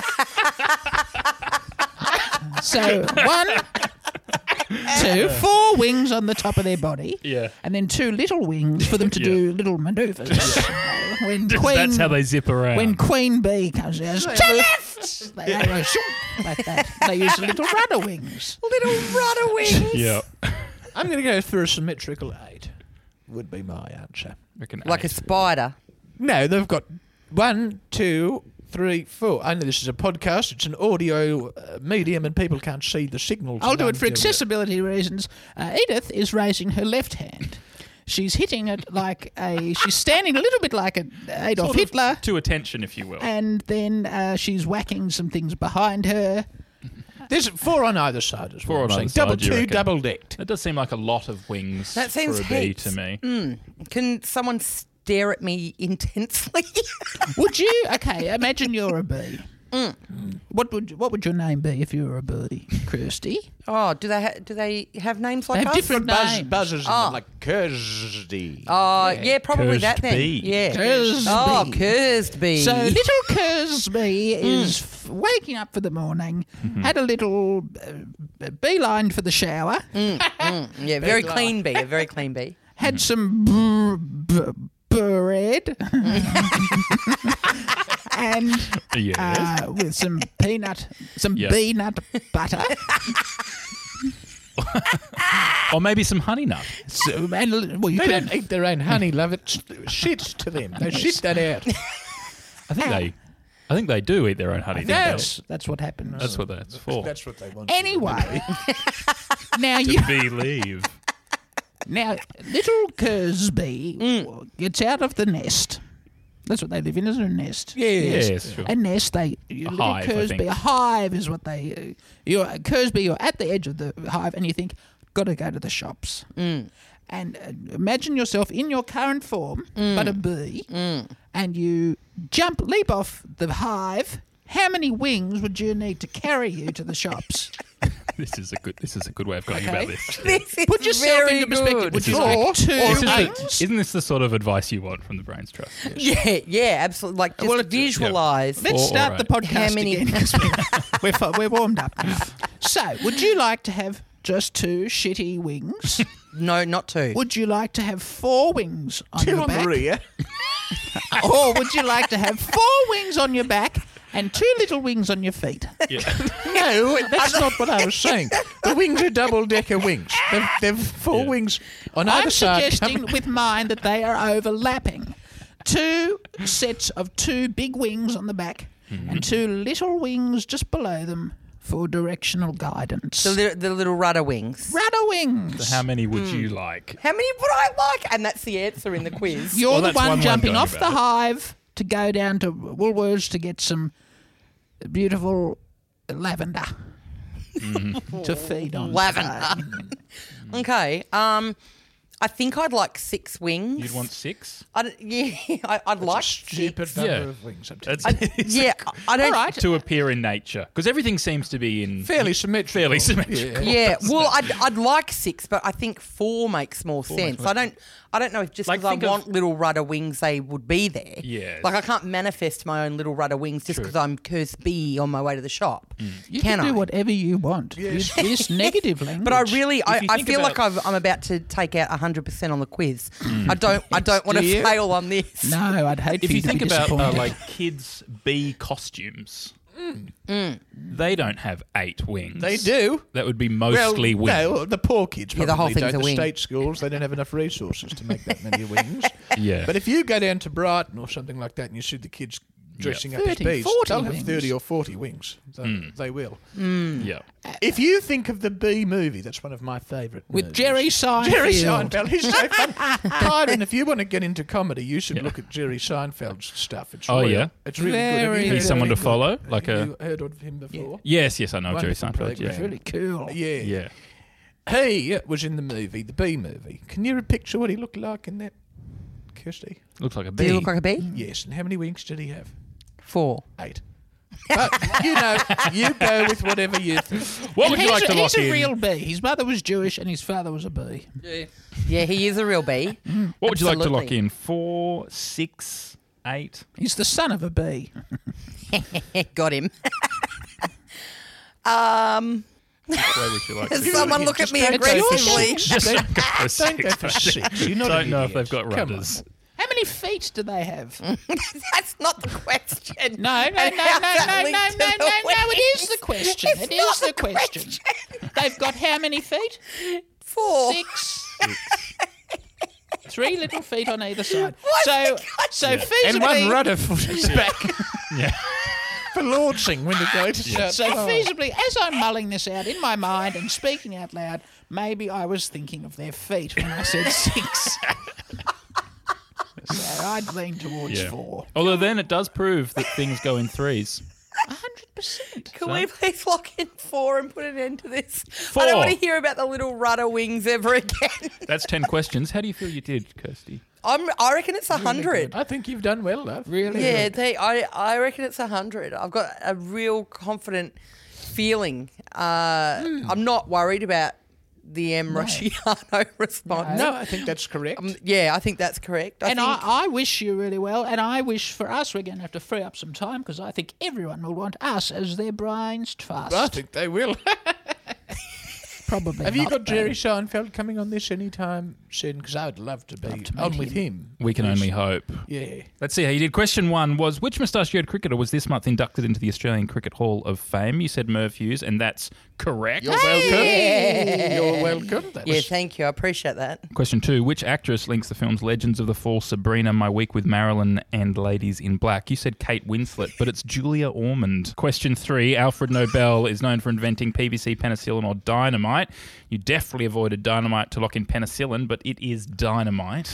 So one, two, four wings on the top of their body. Yeah. And then two little wings for them to Yeah. do little manoeuvres. When Queen, That's how they zip around. when Queen Bee comes out, to left, they, they go shoop, like that. They use little rudder wings. Little rudder wings. yeah. I'm going to go for a symmetrical eight. Would be my answer. Reckon Like a eight. spider. No, they've got one, two, three, four. I know this is a podcast. It's an audio uh, medium, and people can't see the signals. I'll and do I'm it for doing accessibility reasons. Uh, Edith is raising her left hand. She's hitting it like a. She's standing a little bit like a Adolf Sort of Hitler, to attention, if you will. and then uh, she's whacking some things behind her. There's four on either side as Four well. on I'm either saying. Double side, you two, reckon? double decked. That does seem like a lot of wings That seems for a bee heaps. to me. Mm. Can someone stare at me intensely? Would you? Okay, imagine you're a bee. What would what would your name be if you were a bee, Kirsty? Oh, do they ha- do they have names They like have us? different Buzz, names. buzzers in Oh. them, like Kirsty. Oh, yeah, probably Cursed that then. bee. Yeah. Cursed oh, bee. cursed bee. So little Kirsty is f- waking up for the morning, had a little uh, beeline for the shower, yeah, very clean bee, a very clean bee. had some b- b- bread, and Yes. uh, with some peanut, some Yeah. bee nut butter, or maybe some honey nut. so, and a li- well, you They could don't eat their own honey, love. It's shit to them. They shit that out. I think they, I think they do eat their own honey. don't they? that's that's what happens. That's what that's for. That's what they want. Anyway, now to you believe. now little Kirsty gets out of the nest. That's what they live in, isn't it? A nest. Yes. Yes, sure. A nest, they you A little hive, I Kirsty, think. a hive is what they. Uh, you're Kirsty. You're at the edge of the hive, and you think, got to go to the shops. Mm. And uh, imagine yourself in your current form, Mm. but a bee, and you jump, leap off the hive. How many wings would you need to carry you to the shops? This is a good. This is a good way of going about this. This is Put yourself very into perspective. good. Would This you is like good. two This is wings? the, isn't this the sort of advice you want from the Brains Trust? Yeah, yeah, absolutely. Like just Well, it- visualize. Let's All start the right. podcast How many- again, 'cause we're, we're, fu- we're warmed up now. So, would you like to have just two shitty wings? No, not two. Would you like to have four wings on Two your on back? the rear. Or would you like to have four wings on your back and two little wings on your feet? No, that's not what I was saying. The wings are double-decker wings. They've, they've four Yeah. wings on either I'm side. suggesting coming- with mine that they are overlapping. Two sets of two big wings on the back and two little wings just below them for directional guidance. The, li- the little rudder wings. Rudder wings. How many would you like? How many would I like? And that's the answer in the quiz. You're Well, the that's one one way of jumping going off the about it. hive to go down to Woolworths to get some beautiful lavender to feed on. Lavender. Okay. Um, I think I'd like six wings. You'd want six? I'd, yeah, I, I'd like Stupid six. number Yeah. of wings. I'm telling That's you. Yeah, I don't. All right. to appear in nature because everything seems to be in Fairly symmetrical. fairly symmetrical. Yeah, well, I'd, I'd like six, but I think four makes more sense. I don't, I don't know if just Like, because I think of- want little rudder wings, they would be there. Yes. like I can't manifest my own little rudder wings just True. because I'm cursed bee on my way to the shop. You Can can, do I? whatever you want. Yes. This negative language. But I really, I, you I think feel about- like I've, I'm about to take out a hundred hundred percent on the quiz. I don't I don't want to Do you? fail on this. No, I'd hate If for you you to think be about uh, disappointed. like kids' bee costumes, they don't have eight wings. They do. That would be mostly well, wings. no, the poor kids Yeah, probably the whole thing's don't. a The wing. state schools, they don't have enough resources to make that many wings. Yeah. But if you go down to Brighton or something like that and you see the kids dressing up as thirty, bees, forty they'll have wings. thirty or forty wings. They, they will. Yeah. If you think of the Bee movie, that's one of my favourite With movies. Jerry Seinfeld. Jerry Seinfeld, he's so fun. Byron, if you want to get into comedy, you should look at Jerry Seinfeld's stuff. It's Oh, real. yeah? It's really good. Have Very you good. heard He's someone to of him? follow, like Have a- you heard of him before? Yes, yes, I know Jerry Wonderful Seinfeld. program. Yeah. Really cool. Yeah. Yeah. He was in the movie, the Bee movie. Can you picture what he looked like in that, Kirsty? Looks like a Do bee. you look like a bee? Yes, and how many wings did he have? Four. Eight. But, you know, you go with whatever you think. What And would you he's like a, to lock he's in? a real bee. His mother was Jewish and his father was a bee. Yeah, he is a real bee. What would you like to lock Absolutely. in? Four, six, eight? He's the son of a bee. Got him. um, Where would you like to someone look at me Just don't go for aggressively. six. Just Don't, don't go for don't go six. for six. You're not Don't an know if idiot. they've got Come on. rudders. How many feet do they have? That's not the question. No, no, no, no, And no, how's no, that no, no, linked to no, the no, it is wings? the question. It's It is not the the question. They've got how many feet? Four. Six. Three little feet on either side. What's So, the so And feasibly, one rudder foot is back Yeah. for launching when the goat is out. so feasibly, as I'm mulling this out in my mind and speaking out loud, maybe I was thinking of their feet when I said six. So I'd lean towards Yeah. four. Although then it does prove that things go in threes. A hundred percent. Can So- we please lock in four and put an end to this? I Four. don't want to hear about the little rudder wings ever again. That's ten questions. How do you feel you did, Kirsty? I'm, I reckon it's a hundred. I think you've done well, love. Really? Yeah, they, I, I reckon it's a hundred. I've got a real confident feeling. Uh, Hmm. I'm not worried about the M. Rusciano response. No, I think that's correct. Um, yeah, I think that's correct. I And think, I, I wish you really well, and I wish for us we're going to have to free up some time because I think everyone will want us as their brains fast. I think they will. Probably. Have you not, got though. Jerry Seinfeld coming on this anytime soon? Because I would love to be Love to meet on with him. We can only hope. Yeah. Let's see how you did. Question one was, which mustachioed cricketer was this month inducted into the Australian Cricket Hall of Fame? You said Merv Hughes, and that's correct. You're welcome. You're welcome. That yeah, was thank you. I appreciate that. Question two, which actress links the films Legends of the Fall, Sabrina, My Week with Marilyn, and Ladies in Black? You said Kate Winslet, but it's Julia Ormond. Question three, Alfred Nobel is known for inventing P V C, penicillin, or dynamite. You definitely avoided dynamite to lock in penicillin, but it is dynamite.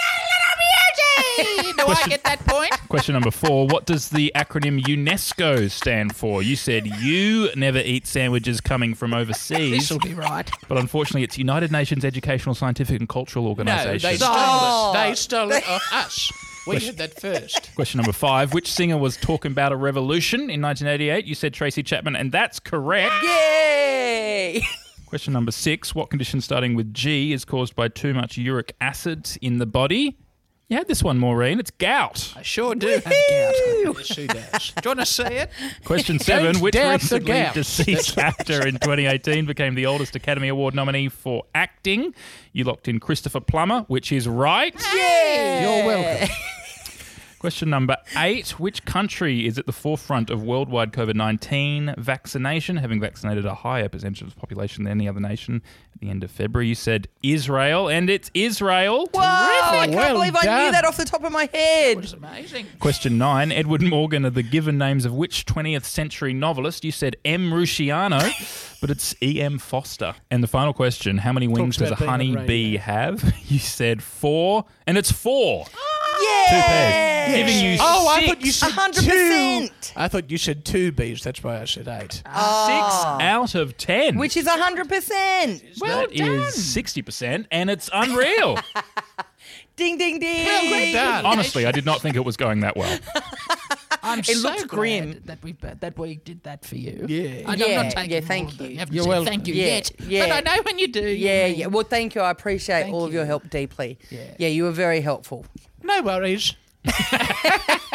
Do I get that point? Question number four, what does the acronym UNESCO stand for? You said you never eat sandwiches coming from overseas, This will be right. but unfortunately it's United Nations Educational, Scientific and Cultural no, Organisation. they stole Oh. it. They stole it off us. We had that first. Question number five. Which singer was talking about a revolution in nineteen eighty-eight? You said Tracy Chapman, and that's correct. Yay! Question number six. What condition starting with G is caused by too much uric acid in the body? You had this one, Maureen. It's gout. I sure do have gout. Yes, she does. Do you want to see it? Question seven. Don't Which doubt the recently gout. deceased actor in twenty eighteen became the oldest Academy Award nominee for acting? You locked in Christopher Plummer, which is right. You're welcome. Question number eight. Which country is at the forefront of worldwide COVID nineteen vaccination, having vaccinated a higher percentage of the population than any other nation at the end of February? You said Israel, and it's Israel. Wow, I can't Well believe I knew done. that off the top of my It head. was amazing. Question nine. Edward Morgan are the given names of which twentieth century novelist? You said M. Rusciano, but it's E. M. Foster. And the final question. How many wings Talks does a about being on honey bee radio. have? You said four, and it's four. Yeah! Two pairs. Giving you Oh, I six. thought you said one hundred two. percent. I thought you said two bees. That's why I said eight. Six out of ten. Which is one hundred percent. Well That done. is sixty percent, and it's unreal. Ding, ding, ding. Well done. Honestly, I did not think it was going that well. I'm so looks glad grim. that we that we did that for you. Yeah. I, am Yeah, not taking yeah, all thank of it. you. haven't You're said welcome. thank you Yeah, yet, yeah. but I know when you do. you Yeah, mean. yeah. Well, thank you. I appreciate Thank all of you. your help deeply. Yeah. Yeah, you were very helpful. No worries.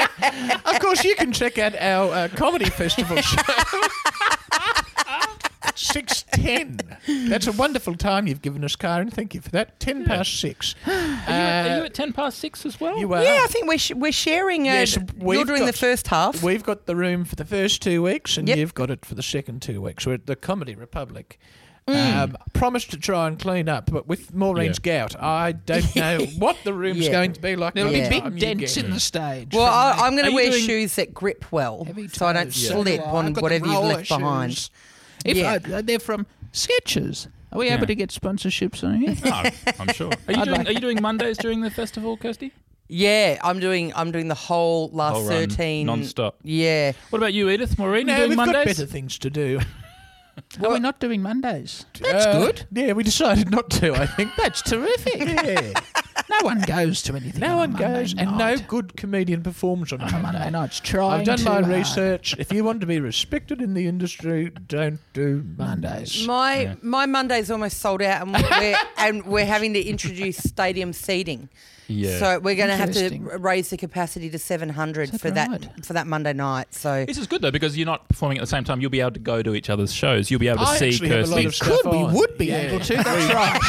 Of course, you can check out our uh, comedy festival show. six ten. That's a wonderful time you've given us, Karen. Thank you for that. Ten Yeah. past six. Are, you, are you at ten past six as well? You are. Yeah, I think we're sh- we're sharing. Uh, Yes, you're we've doing the got- first half. We've got the room for the first two weeks, and Yep. you've got it for the second two weeks. We're at the Comedy Republic. Mm. Um, promised to try and clean up, but with Maureen's gout, I don't know what the room's Yeah. going to be like. There'll by be the big time you dents get in here. the stage. Well, from I, the I'm going Are to you wear doing- shoes that grip well, heavy so I don't toes. slip I've on got whatever the you've roller left behind. shoes. If Yeah. I, they're from Skechers. Are we Yeah. able to get sponsorships on here? Oh, I'm sure. Are you, I'd doing, like- are you doing Mondays during the festival, Kirsty? Yeah, I'm doing. I'm doing the whole last Whole run, thirteen non-stop. Yeah, What about you, Edith? Maureen, you No, doing we've got Mondays? better things to do. Are we not doing Mondays? That's Uh, good. Yeah, we decided not to, I think. That's terrific. Yeah. No one goes to anything. No on one a Monday goes, and no night. good comedian performs on a On a Monday. Monday night's trying I've done too my hard. research. If you want to be respected in the industry, don't do Mondays. Mondays. my Yeah. my Monday's almost sold out, and we're and we're having to introduce stadium seating. Yeah. So we're going to have to Interesting. r- raise the capacity to seven hundred Is that for that right? for that Monday night. So This is good though because you're not performing at the same time. You'll be able to go to each other's shows. You'll be able to I see actually have a lot Kirsty. of stuff Could we on. would be Yeah. able to? That's right.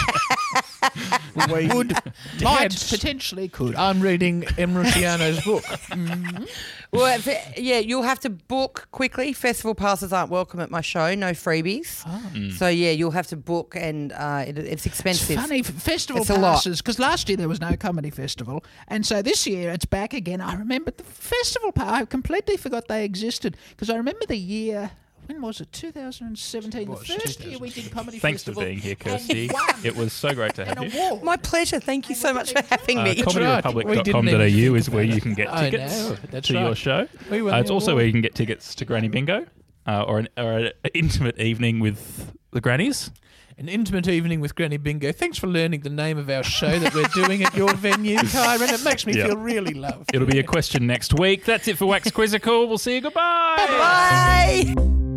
We Would might had- potentially could. I'm reading Em Rusciano's book. well, if- yeah, you'll have to book quickly. Festival passes aren't welcome at my show. No freebies. So yeah, you'll have to book, and uh, it, it's It's expensive. funny, f- festival It's a lot. passes, because last year there was no comedy festival, and so this year it's back again. I remember the festival pass, I completely forgot they existed, because I remember the year, when was it, two thousand seventeen, the was first year we did comedy Thanks for festival. being here, and Kirsty. won It was so great to have an you. award. My pleasure. Thank you so much for having Uh, me. That's comedy right. republic We dot didn't com dot a u even is think where about you can get I tickets know, that's to right. your show. We won Uh, the it's also award. where you can get tickets to Granny Bingo uh, or, an, or an intimate evening with the grannies. An intimate evening with Granny Bingo. Thanks for learning the name of our show that we're doing at your venue, Kyron. It makes me Yeah. feel really loved. It'll be a question next week. That's it for Wax Quizzical. We'll see you. Goodbye. Bye.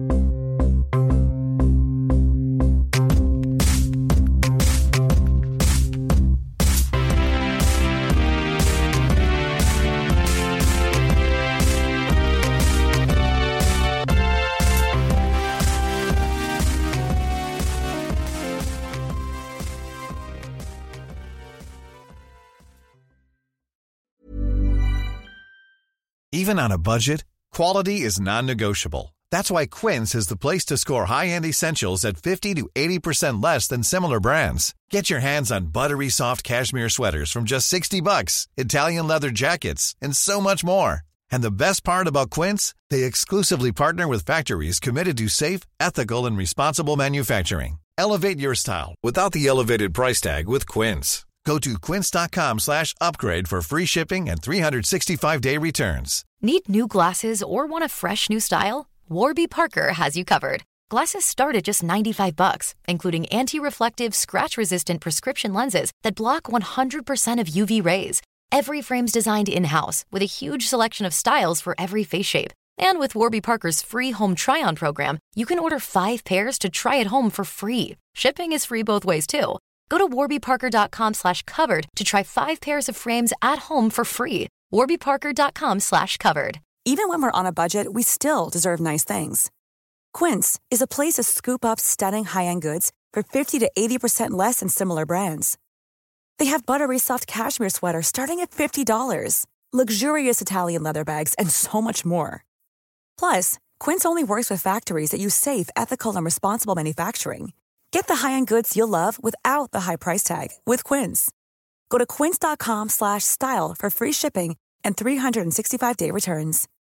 Even on a budget, quality is non-negotiable. That's why Quince is the place to score high-end essentials at fifty to eighty percent less than similar brands. Get your hands on buttery soft cashmere sweaters from just sixty bucks, Italian leather jackets, and so much more. And the best part about Quince, they exclusively partner with factories committed to safe, ethical, and responsible manufacturing. Elevate your style without the elevated price tag with Quince. Go to quince.com slash upgrade for free shipping and three sixty-five day returns. Need new glasses or want a fresh new style? Warby Parker has you covered. Glasses start at just ninety-five bucks, including anti-reflective, scratch-resistant prescription lenses that block one hundred percent of U V rays. Every frame's designed in-house with a huge selection of styles for every face shape. And with Warby Parker's free home try-on program, you can order five pairs to try at home for free. Shipping is free both ways, too. Go to warbyparker.com slash covered to try five pairs of frames at home for free. warbyparker.com slash covered. Even when we're on a budget, we still deserve nice things. Quince is a place to scoop up stunning high-end goods for fifty to eighty percent less than similar brands. They have buttery soft cashmere sweaters starting at fifty dollars, luxurious Italian leather bags, and so much more. Plus, Quince only works with factories that use safe, ethical, and responsible manufacturing. Get the high-end goods you'll love without the high price tag with Quince. Go to quince.com slash style for free shipping and three sixty-five day returns.